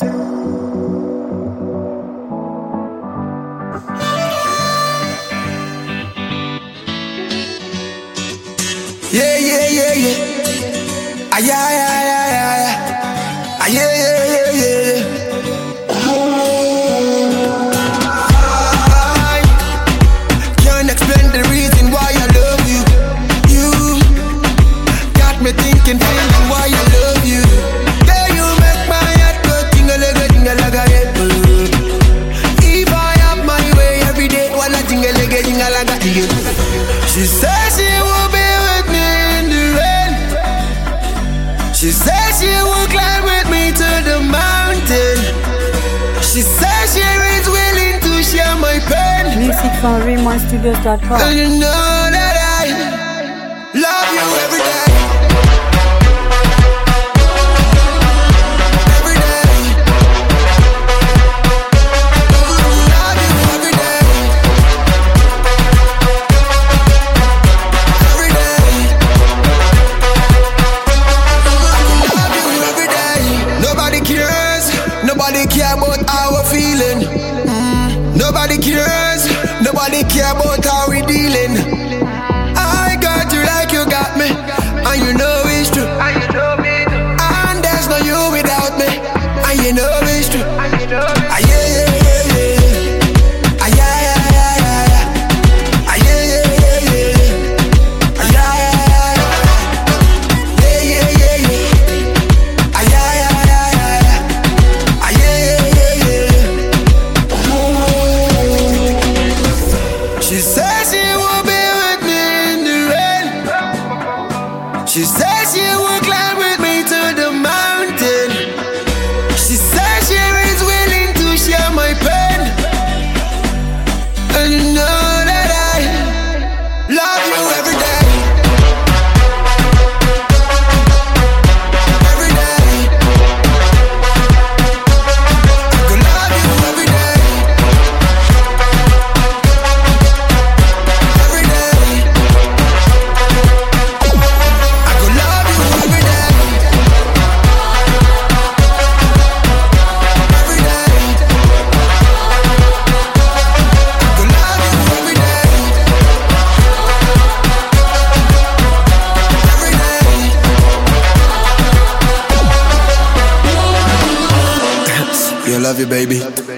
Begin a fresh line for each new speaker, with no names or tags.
Yeah, yeah, yeah, yeah. Ah, yeah, yeah, yeah, yeah, yeah. Ah, yeah, yeah, yeah, yeah, yeah. I can't explain the reason why I love you. You got me thinking, feeling why I love you. Yeah, you make my heart go tingle-a-ga, yeah. If I have my way every day, while I tingle-a-ga, yeah. She says she will be with me in the rain. She says she will climb with me to the mountain. She says she is willing to share my pain.
Music from RaymonStudios.com.
And you know that I love you every day. Every day. Love you every day. Every day. Love you every day. Nobody cares. Nobody care about how we're feeling. Nobody cares. Nobody care about how we dealing. I got you like you got me, and you know it's true. And there's no you without me, and you know it's true. Ah, yeah, yeah, yeah, yeah. Ah, yeah, yeah, yeah, yeah, yeah. Ah, yeah, yeah, yeah, yeah, yeah. Ah, yeah, yeah, yeah, yeah. Yeah, yeah, yeah, yeah. Ah, yeah, yeah, yeah, yeah, yeah. Ah, yeah, yeah, yeah, yeah. She says she will be with me in the rain. She says she will climb with me to the mountain. She says she is willing to share my pain. And you know that I love you every day. Every day. I could love you every day. Every day. I could love you every day. Every day. I could love you every day. Every day. You love you, baby.